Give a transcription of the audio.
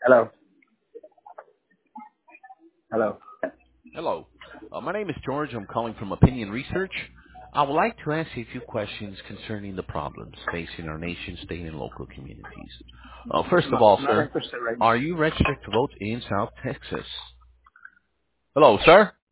Hello. Hello. Hello. My name is George. I'm calling from Opinion Research. I would like to ask you a few questions concerning the problems facing our nation, state, and local communities. First of all, Not sir, interested right now. are you registered to vote in South Texas? Hello, sir.